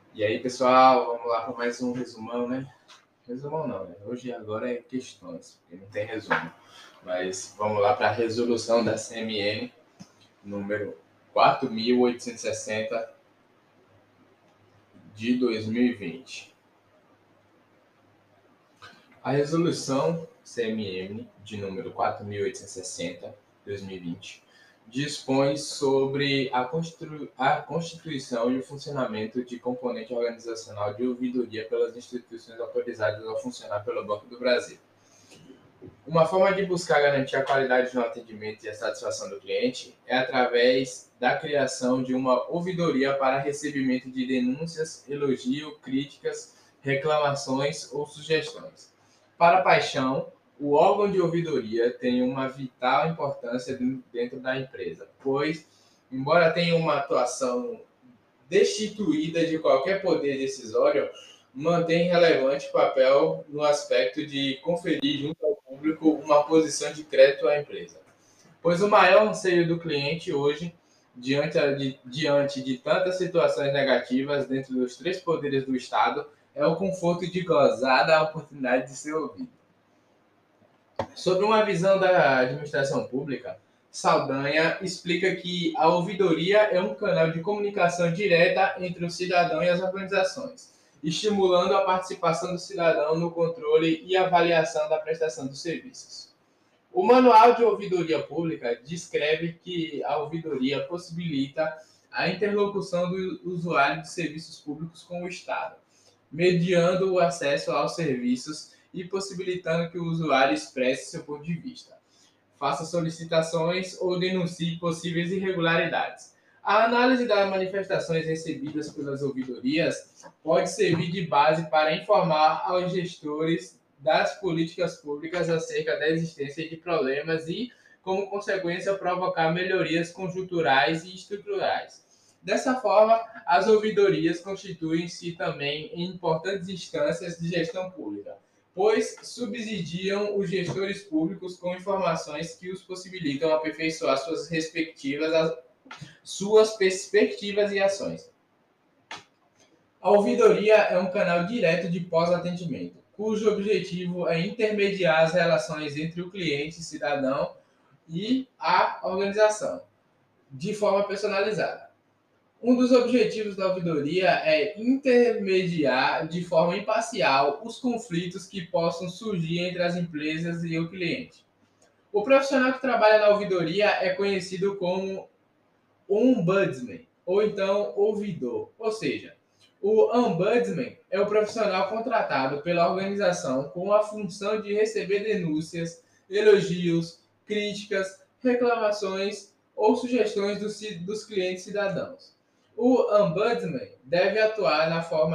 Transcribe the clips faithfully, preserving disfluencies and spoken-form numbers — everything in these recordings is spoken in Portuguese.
E aí, pessoal, vamos lá para mais um resumão, né? Resumão não, né? Hoje agora é questões, porque não tem resumo. Mas vamos lá para a resolução da C M N, número quatro mil oitocentos e sessenta de dois mil e vinte. A resolução C M N de número quatro mil oitocentos e sessenta de dois mil e vinte dispõe sobre a, constitu... a constituição e o funcionamento de componente organizacional de ouvidoria pelas instituições autorizadas a funcionar pelo Banco do Brasil. Uma forma de buscar garantir a qualidade no atendimento e a satisfação do cliente é através da criação de uma ouvidoria para recebimento de denúncias, elogio, críticas, reclamações ou sugestões. Para a Paixão, o órgão de ouvidoria tem uma vital importância dentro da empresa, pois, embora tenha uma atuação destituída de qualquer poder decisório, mantém relevante papel no aspecto de conferir junto ao público uma posição de crédito à empresa. Pois o maior anseio do cliente hoje, diante de, diante de tantas situações negativas dentro dos três poderes do Estado, é o conforto de gozar da oportunidade de ser ouvido. Sobre uma visão da administração pública, Saldanha explica que a ouvidoria é um canal de comunicação direta entre o cidadão e as organizações, estimulando a participação do cidadão no controle e avaliação da prestação dos serviços. O Manual de Ouvidoria Pública descreve que a ouvidoria possibilita a interlocução do usuário de serviços públicos com o Estado, mediando o acesso aos serviços e possibilitando que o usuário expresse seu ponto de vista, faça solicitações ou denuncie possíveis irregularidades. A análise das manifestações recebidas pelas ouvidorias pode servir de base para informar aos gestores das políticas públicas acerca da existência de problemas e, como consequência, provocar melhorias conjunturais e estruturais. Dessa forma, as ouvidorias constituem-se também em importantes instâncias de gestão pública, pois subsidiam os gestores públicos com informações que os possibilitam aperfeiçoar suas respectivas suas perspectivas e ações. A ouvidoria é um canal direto de pós-atendimento, cujo objetivo é intermediar as relações entre o cliente, cidadão e a organização, de forma personalizada. Um dos objetivos da ouvidoria é intermediar de forma imparcial os conflitos que possam surgir entre as empresas e o cliente. O profissional que trabalha na ouvidoria é conhecido como ombudsman, ou então ouvidor. Ou seja, o ombudsman é o profissional contratado pela organização com a função de receber denúncias, elogios, críticas, reclamações ou sugestões dos, dos clientes cidadãos. O ombudsman deve atuar na forma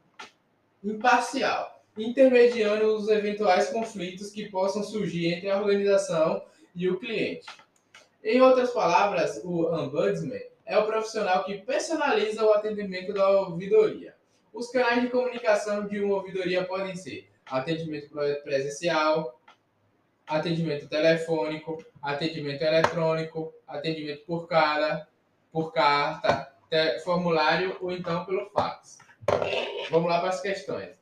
imparcial, intermediando os eventuais conflitos que possam surgir entre a organização e o cliente. Em outras palavras, o ombudsman é o profissional que personaliza o atendimento da ouvidoria. Os canais de comunicação de uma ouvidoria podem ser atendimento presencial, atendimento telefônico, atendimento eletrônico, atendimento por cara, por carta, formulário ou então pelo fax. Vamos lá para as questões.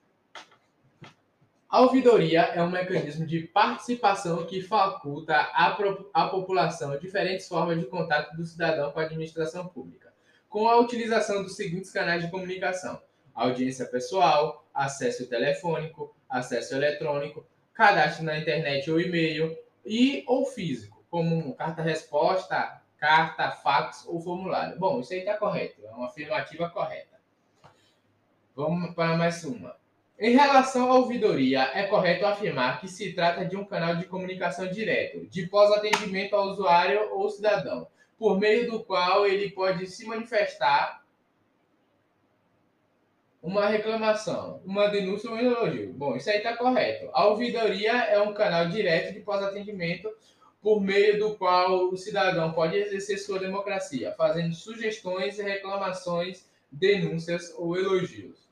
A ouvidoria é um mecanismo de participação que faculta à, à população diferentes formas de contato do cidadão com a administração pública, com a utilização dos seguintes canais de comunicação: audiência pessoal, acesso telefônico, acesso eletrônico, cadastro na internet ou e-mail e ou físico, como carta-resposta, carta, fax ou formulário. Bom, isso aí está correto, é uma afirmativa correta. Vamos para mais uma. Em relação à ouvidoria, é correto afirmar que se trata de um canal de comunicação direto, de pós-atendimento ao usuário ou cidadão, por meio do qual ele pode se manifestar uma reclamação, uma denúncia ou um elogio. Bom, isso aí está correto. A ouvidoria é um canal direto de pós-atendimento por meio do qual o cidadão pode exercer sua democracia, fazendo sugestões, reclamações, denúncias ou elogios.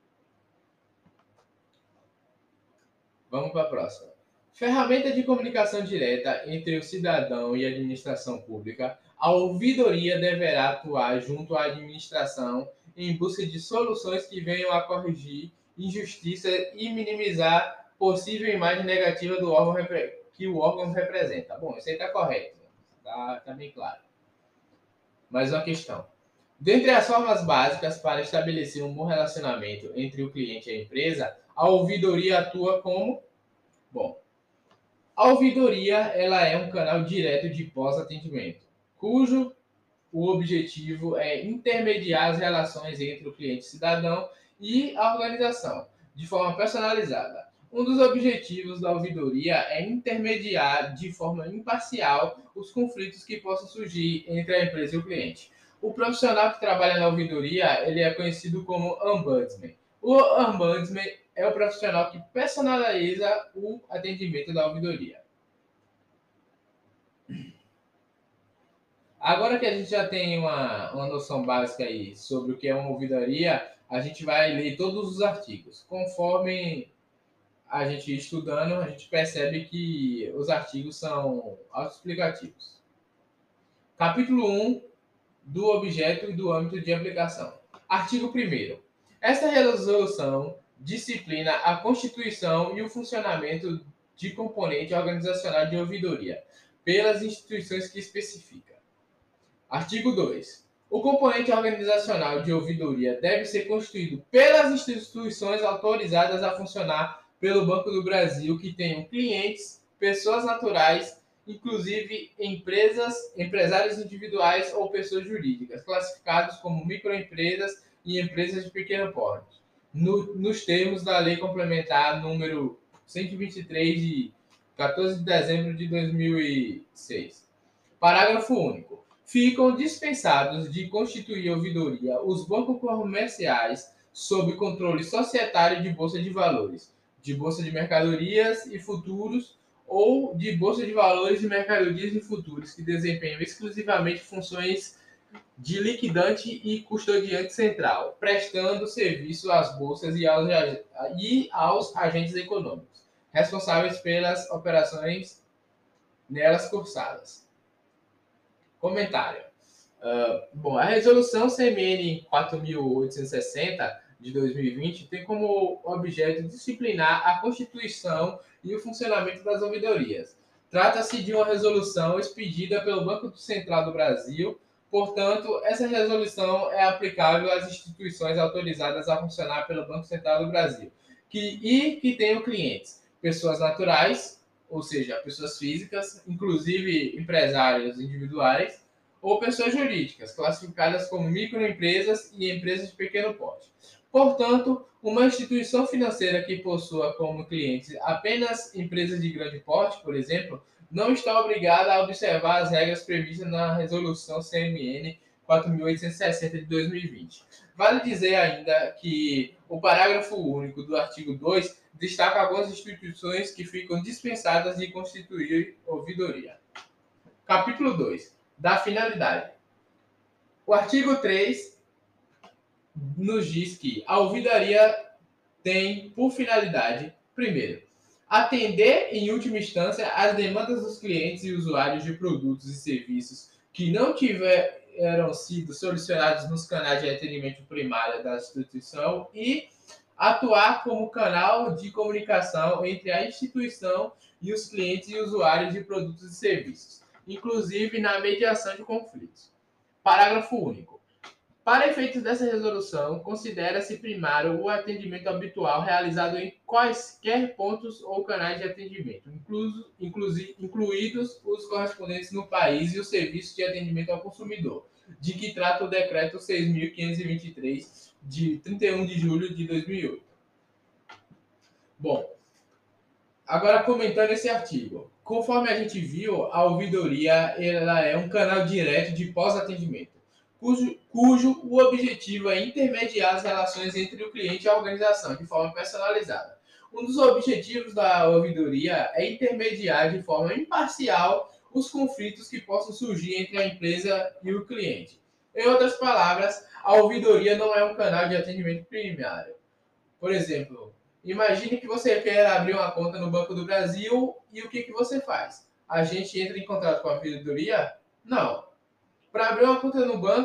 Vamos para a próxima. Ferramenta de comunicação direta entre o cidadão e a administração pública. A ouvidoria deverá atuar junto à administração em busca de soluções que venham a corrigir injustiça e minimizar possível imagem negativa do órgão que o órgão representa. Bom, isso aí está correto, está tá bem claro. Mais uma questão. Dentre as formas básicas para estabelecer um bom relacionamento entre o cliente e a empresa, a ouvidoria atua como? Bom, a ouvidoria ela é um canal direto de pós-atendimento, cujo o objetivo é intermediar as relações entre o cliente cidadão e a organização, de forma personalizada. Um dos objetivos da ouvidoria é intermediar de forma imparcial os conflitos que possam surgir entre a empresa e o cliente. O profissional que trabalha na ouvidoria, ele é conhecido como ombudsman. O ombudsman é o profissional que personaliza o atendimento da ouvidoria. Agora que a gente já tem uma, uma noção básica aí sobre o que é uma ouvidoria, a gente vai ler todos os artigos. Conforme a gente estudando, a gente percebe que os artigos são autoexplicativos. Capítulo um do objeto e do âmbito de aplicação. Artigo primeiro. Esta resolução disciplina a constituição e o funcionamento de componente organizacional de ouvidoria pelas instituições que especifica. Artigo dois. O componente organizacional de ouvidoria deve ser constituído pelas instituições autorizadas a funcionar pelo Banco do Brasil que tenham clientes, pessoas naturais, inclusive empresas, empresários individuais ou pessoas jurídicas, classificados como microempresas e empresas de pequeno porte, no, nos termos da Lei Complementar número cento e vinte e três, de quatorze de dezembro de dois mil e seis. Parágrafo único. Ficam dispensados de constituir ouvidoria os bancos comerciais sob controle societário de bolsa de valores, de bolsa de mercadorias e futuros ou de bolsa de valores de mercadorias e futuros que desempenham exclusivamente funções de liquidante e custodiante central, prestando serviço às bolsas e aos, e aos agentes econômicos, responsáveis pelas operações nelas cursadas. Comentário. Uh, bom, a resolução C M N quatro mil oitocentos e sessenta de dois mil e vinte tem como objeto disciplinar a constituição e o funcionamento das ouvidorias. Trata-se de uma resolução expedida pelo Banco Central do Brasil, portanto, essa resolução é aplicável às instituições autorizadas a funcionar pelo Banco Central do Brasil, que, e que tenham clientes, pessoas naturais, ou seja, pessoas físicas, inclusive empresários individuais, ou pessoas jurídicas, classificadas como microempresas e empresas de pequeno porte. Portanto, uma instituição financeira que possua como clientes apenas empresas de grande porte, por exemplo, não está obrigada a observar as regras previstas na Resolução C M N quatro mil oitocentos e sessenta de dois mil e vinte. Vale dizer ainda que o parágrafo único do artigo dois destaca algumas instituições que ficam dispensadas de constituir ouvidoria. Capítulo dois. Da finalidade. O artigo três nos diz que a ouvidoria tem por finalidade, primeiro, atender em última instância as demandas dos clientes e usuários de produtos e serviços que não tiveram sido solucionados nos canais de atendimento primário da instituição e atuar como canal de comunicação entre a instituição e os clientes e usuários de produtos e serviços, inclusive na mediação de conflitos. Parágrafo único. Para efeitos dessa resolução, considera-se primário o atendimento habitual realizado em quaisquer pontos ou canais de atendimento, incluso, inclusi, incluídos os correspondentes no país e o serviço de atendimento ao consumidor, de que trata o Decreto seis mil quinhentos e vinte e três, de trinta e um de julho de dois mil e oito. Bom, agora comentando esse artigo. Conforme a gente viu, a ouvidoria ela é um canal direto de pós-atendimento, cujo, cujo o objetivo é intermediar as relações entre o cliente e a organização de forma personalizada. Um dos objetivos da ouvidoria é intermediar de forma imparcial os conflitos que possam surgir entre a empresa e o cliente. Em outras palavras, a ouvidoria não é um canal de atendimento primário. Por exemplo, imagine que você quer abrir uma conta no Banco do Brasil e o que, que você faz? A gente entra em contato com a ouvidoria? Não. Para abrir uma conta no banco,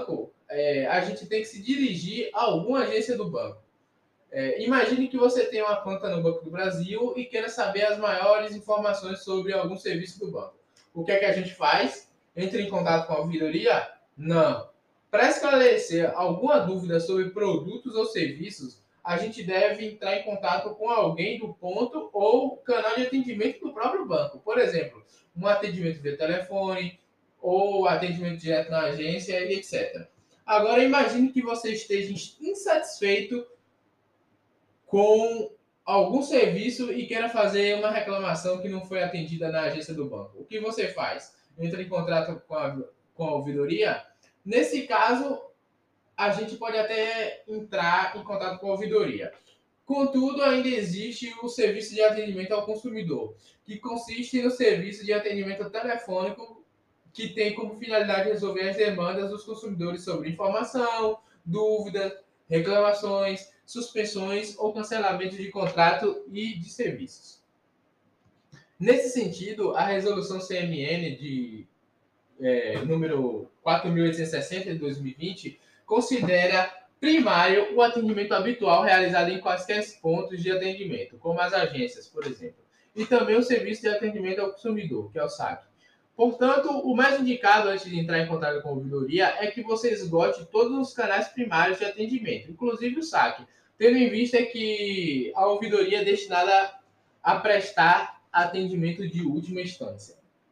é, a gente tem que se dirigir a alguma agência do banco. É, imagine que você tem uma conta no Banco do Brasil e queira saber as maiores informações sobre algum serviço do banco. O que é que a gente faz? Entra em contato com a ouvidoria? Não. Para esclarecer alguma dúvida sobre produtos ou serviços, a gente deve entrar em contato com alguém do ponto ou canal de atendimento do próprio banco. Por exemplo, um atendimento via telefone ou atendimento direto na agência e etcétera. Agora imagine que você esteja insatisfeito com algum serviço e queira fazer uma reclamação que não foi atendida na agência do banco. O que você faz? Entra em contato com a, com a ouvidoria? Nesse caso, a gente pode até entrar em contato com a ouvidoria. Contudo, ainda existe o serviço de atendimento ao consumidor, que consiste no serviço de atendimento telefônico que tem como finalidade resolver as demandas dos consumidores sobre informação, dúvidas, reclamações, suspensões ou cancelamento de contrato e de serviços. Nesse sentido, a resolução C M N de é, número quatro mil oitocentos e sessenta de dois mil e vinte considera primário o atendimento habitual realizado em quaisquer pontos de atendimento, como as agências, por exemplo, e também o serviço de atendimento ao consumidor, que é o SAC. Portanto, o mais indicado antes de entrar em contato com a ouvidoria é que você esgote todos os canais primários de atendimento, inclusive o SAC, tendo em vista que a ouvidoria é destinada a prestar atendimento de última instância.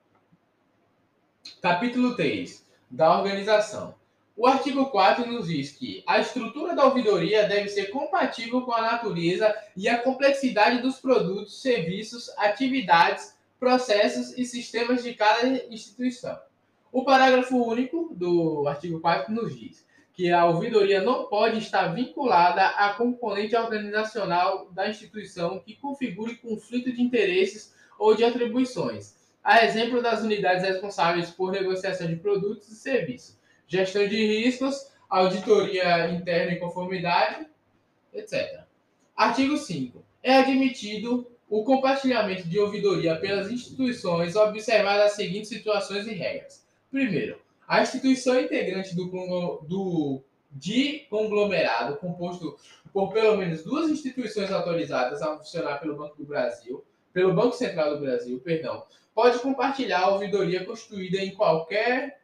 Capítulo três. Da organização. O artigo quatro nos diz que a estrutura da ouvidoria deve ser compatível com a natureza e a complexidade dos produtos, serviços, atividades, processos e sistemas de cada instituição. O parágrafo único do artigo quatro nos diz que a ouvidoria não pode estar vinculada à componente organizacional da instituição que configure conflito de interesses ou de atribuições, a exemplo das unidades responsáveis por negociação de produtos e serviços, gestão de riscos, auditoria interna e conformidade, etcétera. Artigo cinco. É admitido o compartilhamento de ouvidoria pelas instituições observadas as seguintes situações e regras. Primeiro, a instituição integrante do, do, de conglomerado composto por pelo menos duas instituições autorizadas a funcionar pelo Banco do Brasil, pelo Banco Central do Brasil, perdão, pode compartilhar a ouvidoria constituída em qualquer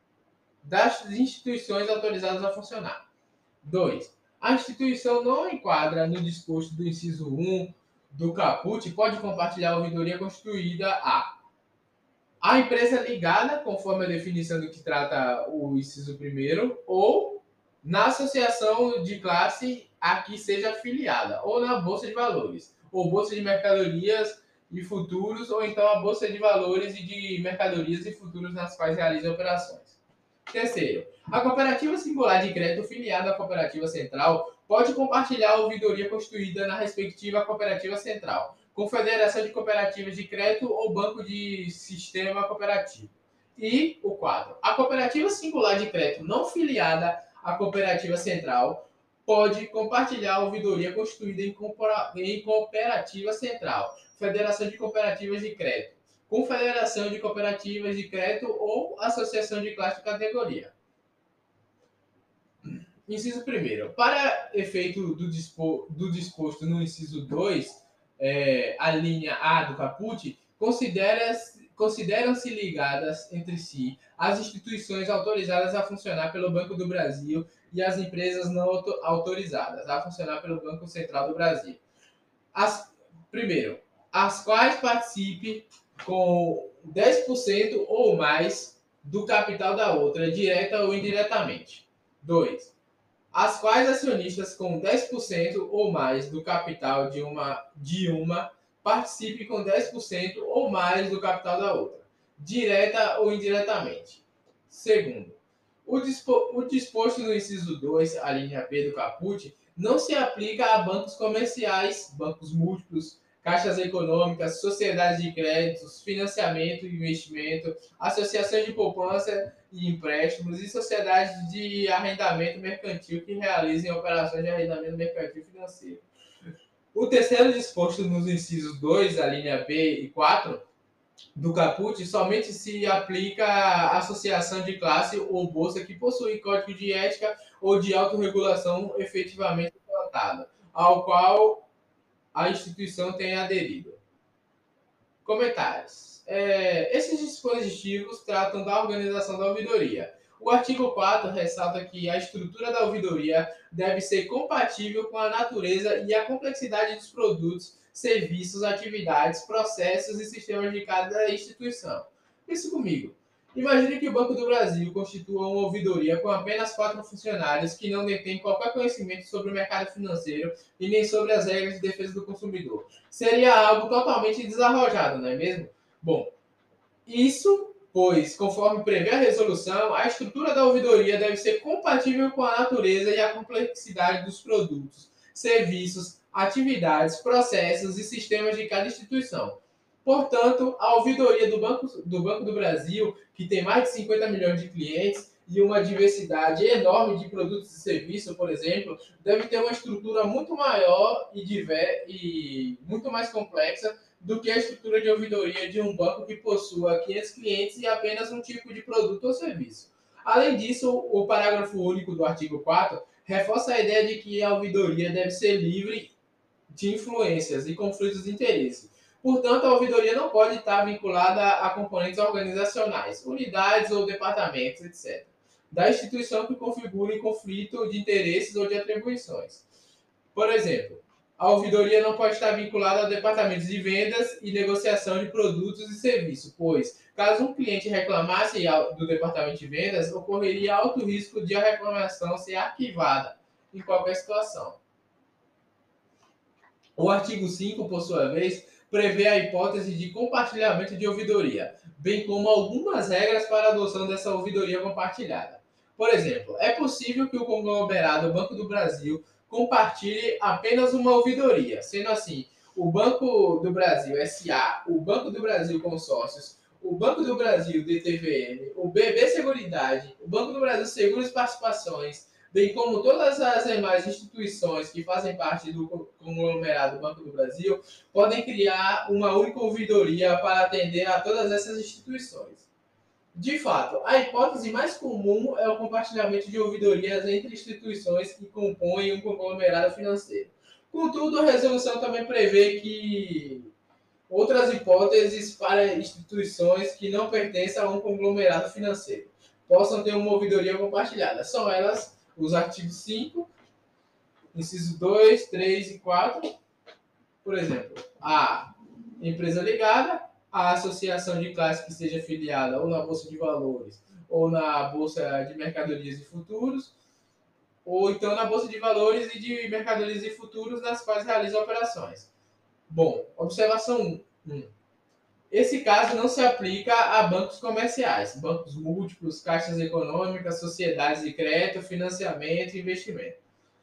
das instituições autorizadas a funcionar. dois. A instituição não enquadra no disposto do inciso um do caput, pode compartilhar a ouvidoria constituída a a empresa ligada, conforme a definição do que trata o inciso primeiro, ou na associação de classe a que seja afiliada, ou na Bolsa de Valores, ou Bolsa de Mercadorias e Futuros, ou então a Bolsa de Valores e de Mercadorias e Futuros nas quais realiza operações. Terceiro, a cooperativa singular de crédito filiada à cooperativa central pode compartilhar a ouvidoria constituída na respectiva cooperativa central, confederação de cooperativas de crédito ou banco de sistema cooperativo. E o quatro. A cooperativa singular de crédito não filiada à cooperativa central pode compartilhar a ouvidoria constituída em cooperativa central, federação de cooperativas de crédito, confederação de cooperativas de crédito ou associação de classe de categoria. Inciso primeiro. Para efeito do, dispo, do disposto no inciso dois, é, a linha A do caput, considera-se consideram-se ligadas entre si as instituições autorizadas a funcionar pelo Banco do Brasil e as empresas não autorizadas a funcionar pelo Banco Central do Brasil. As, primeiro, as quais participe com dez por cento ou mais do capital da outra, direta ou indiretamente. dois. As quais acionistas com dez por cento ou mais do capital de uma, de uma participe com dez por cento ou mais do capital da outra, direta ou indiretamente. Segundo, o, dispo, o disposto no inciso dois, a linha B do caput, não se aplica a bancos comerciais, bancos múltiplos, caixas econômicas, sociedades de créditos, financiamento e investimento, associações de poupança e empréstimos e sociedades de arrendamento mercantil que realizem operações de arrendamento mercantil financeiro. O terceiro disposto nos incisos dois, a linha B e quatro, do caput somente se aplica à associação de classe ou bolsa que possui código de ética ou de autorregulação efetivamente implantado, ao qual a instituição tem aderido. Comentários. É, esses dispositivos tratam da organização da ouvidoria. O artigo quatro ressalta que a estrutura da ouvidoria deve ser compatível com a natureza e a complexidade dos produtos, serviços, atividades, processos e sistemas de cada instituição. Pense comigo. Imagine que o Banco do Brasil constitua uma ouvidoria com apenas quatro funcionários que não detêm qualquer conhecimento sobre o mercado financeiro e nem sobre as regras de defesa do consumidor. Seria algo totalmente desarrojado, não é mesmo? Bom, isso, pois, conforme prevê a resolução, a estrutura da ouvidoria deve ser compatível com a natureza e a complexidade dos produtos, serviços, atividades, processos e sistemas de cada instituição. Portanto, a ouvidoria do Banco do, Banco do Brasil, que tem mais de cinquenta milhões de clientes e uma diversidade enorme de produtos e serviços, por exemplo, deve ter uma estrutura muito maior e, diver, e muito mais complexa do que a estrutura de ouvidoria de um banco que possua quinhentos clientes e apenas um tipo de produto ou serviço. Além disso, o parágrafo único do artigo quatro reforça a ideia de que a ouvidoria deve ser livre de influências e conflitos de interesse. Portanto, a ouvidoria não pode estar vinculada a componentes organizacionais, unidades ou departamentos, etcétera, da instituição que configurem conflito de interesses ou de atribuições. Por exemplo, a ouvidoria não pode estar vinculada a departamentos de vendas e negociação de produtos e serviços, pois, caso um cliente reclamasse do departamento de vendas, ocorreria alto risco de a reclamação ser arquivada em qualquer situação. O artigo cinco, por sua vez, prevê a hipótese de compartilhamento de ouvidoria, bem como algumas regras para a adoção dessa ouvidoria compartilhada. Por exemplo, é possível que o conglomerado Banco do Brasil compartilhe apenas uma ouvidoria, sendo assim, o Banco do Brasil S A, o Banco do Brasil Consórcios, o Banco do Brasil D T V M, o B B Seguridade, o Banco do Brasil Seguros e Participações, bem como todas as demais instituições que fazem parte do conglomerado Banco do Brasil, podem criar uma única ouvidoria para atender a todas essas instituições. De fato, a hipótese mais comum é o compartilhamento de ouvidorias entre instituições que compõem um conglomerado financeiro. Contudo, a resolução também prevê que outras hipóteses para instituições que não pertencem a um conglomerado financeiro possam ter uma ouvidoria compartilhada. São elas os artigos cinco, inciso dois, três e quatro, por exemplo, a empresa ligada, a associação de classe que seja filiada ou na Bolsa de Valores ou na Bolsa de Mercadorias e Futuros, ou então na Bolsa de Valores e de Mercadorias e Futuros nas quais realiza operações. Bom, observação um. Esse caso não se aplica a bancos comerciais, bancos múltiplos, caixas econômicas, sociedades de crédito, financiamento e investimento.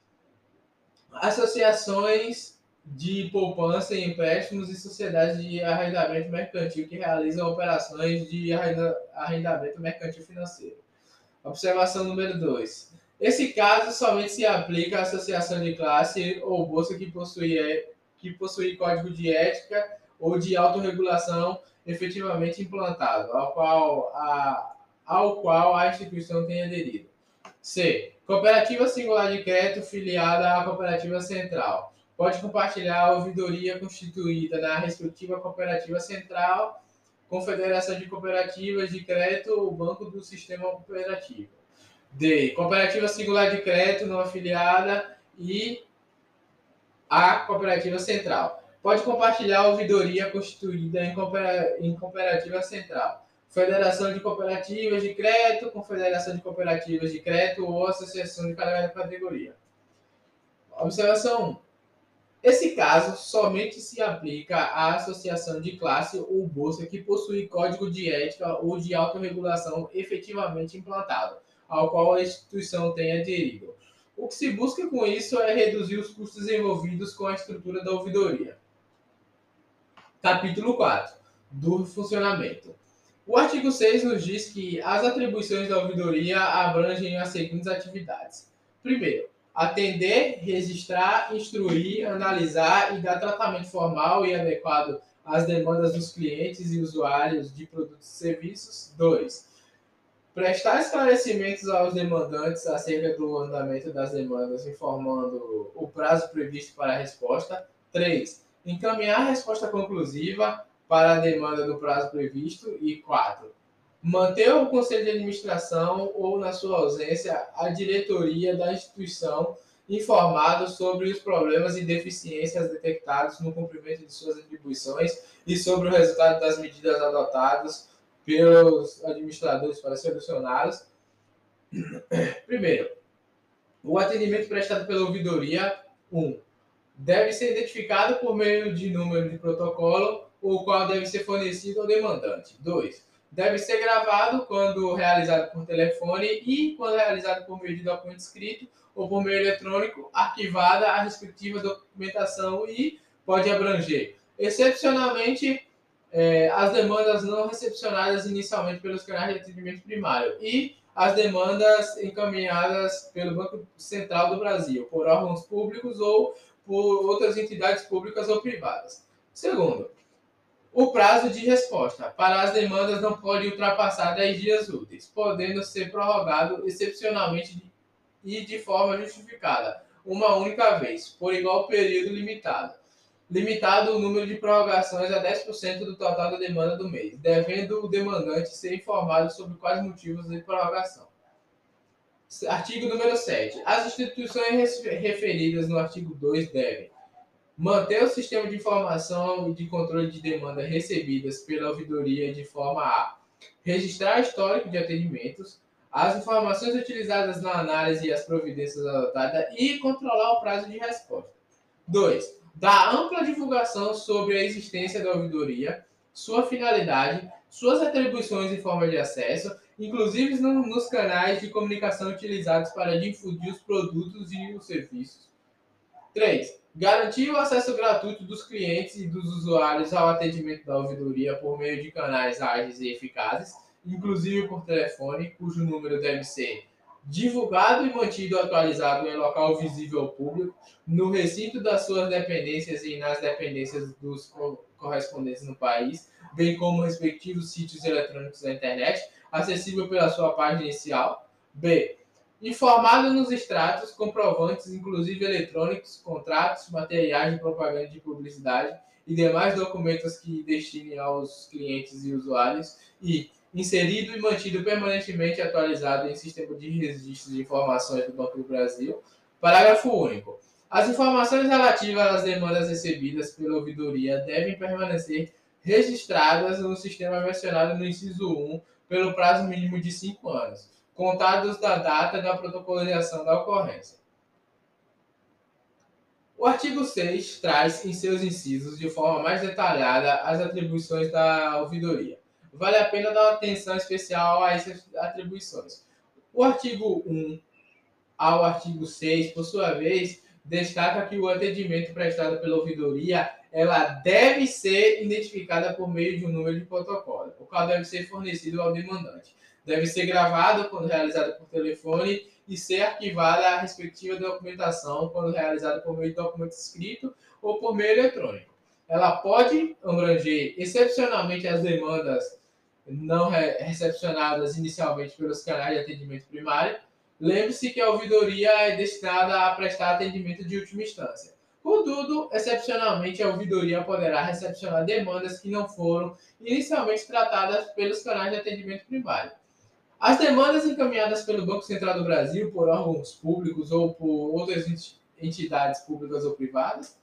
Associações de poupança e empréstimos e sociedades de arrendamento mercantil que realizam operações de arrendamento mercantil financeiro. Observação número dois. Esse caso somente se aplica à associação de classe ou bolsa que possui, que possui código de ética ou de autorregulação efetivamente implantado, ao qual a, ao qual a instituição tem aderido. C. Cooperativa singular de crédito filiada à cooperativa central. Pode compartilhar a ouvidoria constituída na respectiva cooperativa central, confederação de cooperativas de crédito ou banco do sistema cooperativo. D. Cooperativa singular de crédito não afiliada e a cooperativa central. Pode compartilhar a ouvidoria constituída em, coopera- em cooperativa central, federação de cooperativas de crédito, confederação de cooperativas de crédito ou associação de cada categoria. Observação um. Esse caso somente se aplica à associação de classe ou bolsa que possui código de ética ou de autorregulação efetivamente implantado, ao qual a instituição tem aderido. O que se busca com isso é reduzir os custos envolvidos com a estrutura da ouvidoria. Capítulo quatro. Do funcionamento. O artigo seis nos diz que as atribuições da ouvidoria abrangem as seguintes atividades. Primeiro, atender, registrar, instruir, analisar e dar tratamento formal e adequado as demandas dos clientes e usuários de produtos e serviços. dois. Prestar esclarecimentos aos demandantes acerca do andamento das demandas, informando o prazo previsto para a resposta. três. Encaminhar a resposta conclusiva para a demanda do prazo previsto. E quatro. Manter o conselho de administração ou, na sua ausência, a diretoria da instituição informado sobre os problemas e deficiências detectados no cumprimento de suas atribuições e sobre o resultado das medidas adotadas pelos administradores para solucioná-los. Primeiro, o atendimento prestado pela ouvidoria. um. Deve ser identificado por meio de número de protocolo, o qual deve ser fornecido ao demandante. dois. Deve ser gravado quando realizado por telefone e, quando realizado por meio de documento escrito ou por meio eletrônico, arquivada a respectiva documentação e pode abranger, excepcionalmente, eh, as demandas não recepcionadas inicialmente pelos canais de atendimento primário e as demandas encaminhadas pelo Banco Central do Brasil, por órgãos públicos ou por outras entidades públicas ou privadas. Segundo, o prazo de resposta para as demandas não pode ultrapassar dez dias úteis, podendo ser prorrogado excepcionalmente e de forma justificada, uma única vez, por igual período limitado. Limitado o número de prorrogações a dez por cento do total da demanda do mês, devendo o demandante ser informado sobre quais motivos de prorrogação. Artigo número sete. As instituições referidas no artigo dois devem manter o sistema de informação e de controle de demanda recebidas pela ouvidoria de forma a registrar histórico de atendimentos, as informações utilizadas na análise e as providências adotadas e controlar o prazo de resposta. dois. Dar ampla divulgação sobre a existência da ouvidoria, sua finalidade, suas atribuições e forma de acesso, inclusive no, nos canais de comunicação utilizados para difundir os produtos e os serviços. três. Garantir o acesso gratuito dos clientes e dos usuários ao atendimento da ouvidoria por meio de canais ágeis e eficazes, inclusive por telefone, cujo número deve ser divulgado e mantido atualizado em local visível ao público, no recinto das suas dependências e nas dependências dos correspondentes no país, bem como respectivos sítios eletrônicos da internet, acessível pela sua página inicial. B. Informado nos extratos, comprovantes, inclusive eletrônicos, contratos, materiais de propaganda e de publicidade e demais documentos que destinem aos clientes e usuários e inserido e mantido permanentemente atualizado em sistema de registro de informações do Banco do Brasil. Parágrafo único. As informações relativas às demandas recebidas pela ouvidoria devem permanecer registradas no sistema mencionado no inciso um pelo prazo mínimo de cinco anos, contados da data da protocolização da ocorrência. O artigo seis traz em seus incisos, de forma mais detalhada, as atribuições da ouvidoria. Vale a pena dar uma atenção especial a essas atribuições. O artigo um ao artigo seis, por sua vez, destaca que o atendimento prestado pela ouvidoria ela deve ser identificada por meio de um número de protocolo, o qual deve ser fornecido ao demandante. Deve ser gravado quando realizado por telefone e ser arquivada a respectiva documentação quando realizada por meio de documento escrito ou por meio eletrônico. Ela pode abranger excepcionalmente as demandas não recepcionadas inicialmente pelos canais de atendimento primário. Lembre-se que a ouvidoria é destinada a prestar atendimento de última instância. Contudo, excepcionalmente, a ouvidoria poderá recepcionar demandas que não foram inicialmente tratadas pelos canais de atendimento primário. As demandas encaminhadas pelo Banco Central do Brasil por órgãos públicos ou por outras entidades públicas ou privadas.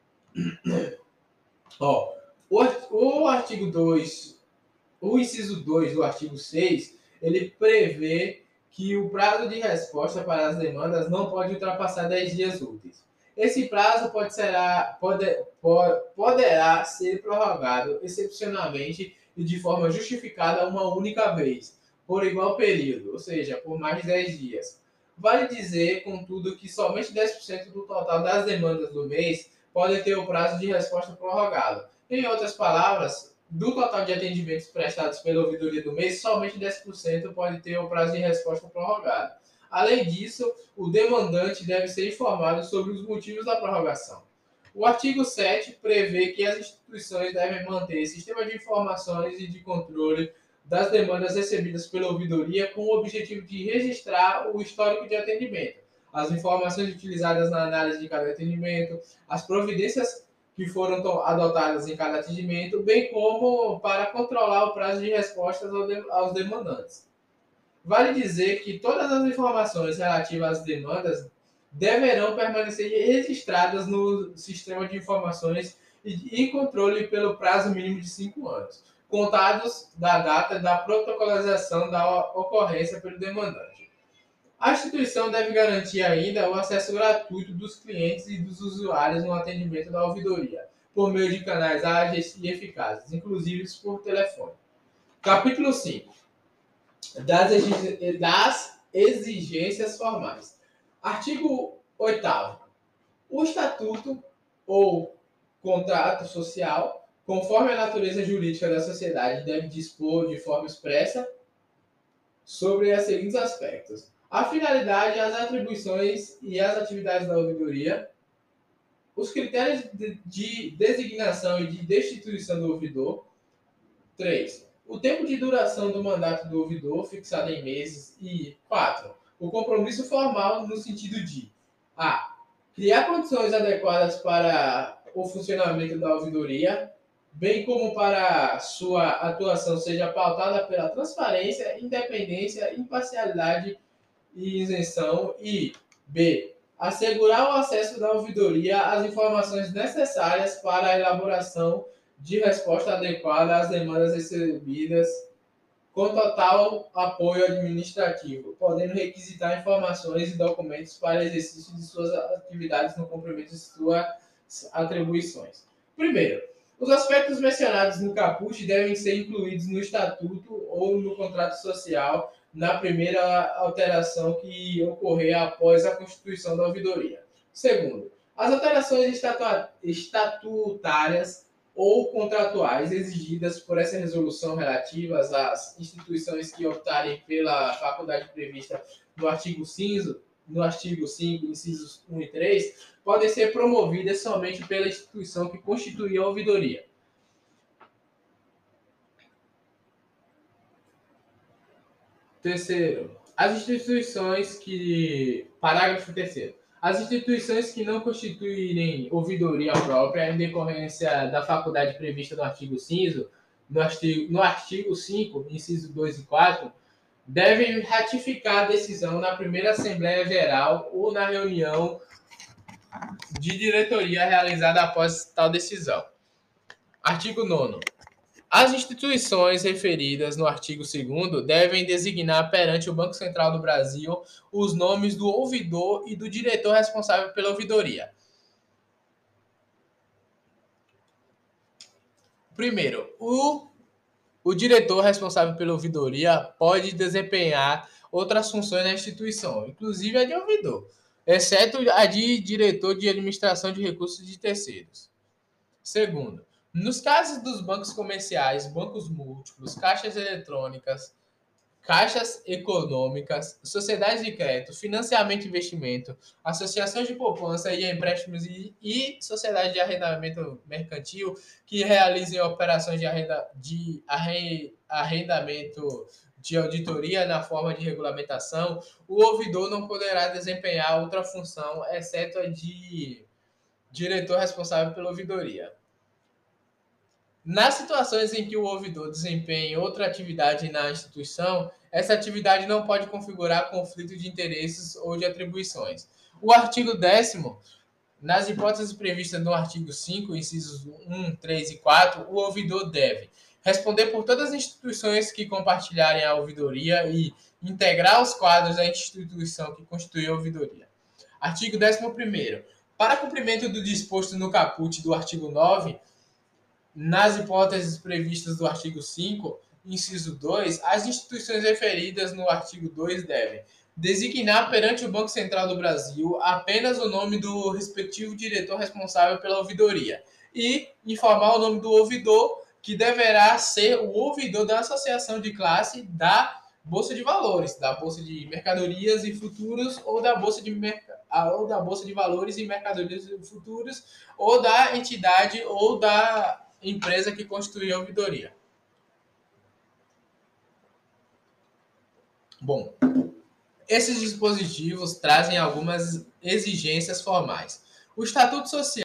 Ó, o artigo dois, o inciso dois do artigo seis, ele prevê que o prazo de resposta para as demandas não pode ultrapassar dez dias úteis. Esse prazo pode será, pode, pode, poderá ser prorrogado excepcionalmente e de forma justificada uma única vez, por igual período, ou seja, por mais de dez dias. Vale dizer, contudo, que somente dez por cento do total das demandas do mês podem ter o prazo de resposta prorrogado. Em outras palavras, do total de atendimentos prestados pela ouvidoria do mês, somente dez por cento pode ter o prazo de resposta prorrogado. Além disso, o demandante deve ser informado sobre os motivos da prorrogação. O artigo sete prevê que as instituições devem manter sistema de informações e de controle das demandas recebidas pela ouvidoria com o objetivo de registrar o histórico de atendimento, as informações utilizadas na análise de cada atendimento, as providências que foram adotadas em cada atendimento, bem como para controlar o prazo de respostas aos demandantes. Vale dizer que todas as informações relativas às demandas deverão permanecer registradas no sistema de informações e controle pelo prazo mínimo de cinco anos, contados da data da protocolização da ocorrência pelo demandante. A instituição deve garantir ainda o acesso gratuito dos clientes e dos usuários no atendimento da ouvidoria, por meio de canais ágeis e eficazes, inclusive por telefone. Capítulo cinco. Das exigências formais. Artigo oitavo. O estatuto ou contrato social, conforme a natureza jurídica da sociedade, deve dispor de forma expressa sobre os seguintes aspectos: a finalidade, as atribuições e as atividades da ouvidoria, os critérios de designação e de destituição do ouvidor. três. O tempo de duração do mandato do ouvidor, fixado em meses. E quatro. O compromisso formal no sentido de a. Criar condições adequadas para o funcionamento da ouvidoria, bem como para sua atuação seja pautada pela transparência, independência, imparcialidade e isenção. E b. Assegurar o acesso da ouvidoria às informações necessárias para a elaboração de resposta adequada às demandas recebidas, com total apoio administrativo, podendo requisitar informações e documentos para exercício de suas atividades no cumprimento de suas atribuições. Primeiro, os aspectos mencionados no caput devem ser incluídos no estatuto ou no contrato social na primeira alteração que ocorrer após a constituição da ouvidoria. Segundo, as alterações estatutárias ou contratuais exigidas por essa resolução relativas às instituições que optarem pela faculdade prevista no artigo cinco, no artigo cinco, incisos um e três, podem ser promovidas somente pela instituição que constitui a ouvidoria. Terceiro, as instituições que... Parágrafo terceiro. As instituições que não constituírem ouvidoria própria em decorrência da faculdade prevista no artigo cinco, no artigo, no artigo cinco, inciso dois e quatro, devem ratificar a decisão na primeira Assembleia Geral ou na reunião de diretoria realizada após tal decisão. Artigo nono. As instituições referidas no artigo segundo devem designar perante o Banco Central do Brasil os nomes do ouvidor e do diretor responsável pela ouvidoria. Primeiro, o, o diretor responsável pela ouvidoria pode desempenhar outras funções na instituição, inclusive a de ouvidor, exceto a de diretor de administração de recursos de terceiros. Segundo, nos casos dos bancos comerciais, bancos múltiplos, caixas eletrônicas, caixas econômicas, sociedades de crédito, financiamento e investimento, associações de poupança e empréstimos e, e sociedades de arrendamento mercantil que realizem operações de, arrenda, de arre, arrendamento de auditoria na forma de regulamentação, o ouvidor não poderá desempenhar outra função, exceto a de diretor responsável pela ouvidoria. Nas situações em que o ouvidor desempenhe outra atividade na instituição, essa atividade não pode configurar conflito de interesses ou de atribuições. O artigo décimo, nas hipóteses previstas no artigo cinco, incisos um, três e quatro, o ouvidor deve responder por todas as instituições que compartilharem a ouvidoria e integrar os quadros da instituição que constitui a ouvidoria. Artigo décimo primeiro. Para cumprimento do disposto no caput do artigo nove, nas hipóteses previstas do artigo cinco, inciso dois, as instituições referidas no artigo dois devem designar perante o Banco Central do Brasil apenas o nome do respectivo diretor responsável pela ouvidoria e informar o nome do ouvidor, que deverá ser o ouvidor da associação de classe da Bolsa de Valores, da Bolsa de Mercadorias e Futuros ou da Bolsa de Merc... ou da Bolsa de Valores e Mercadorias Futuras, ou da entidade ou da empresa que constituiu a ouvidoria. Bom, esses dispositivos trazem algumas exigências formais. O Estatuto Social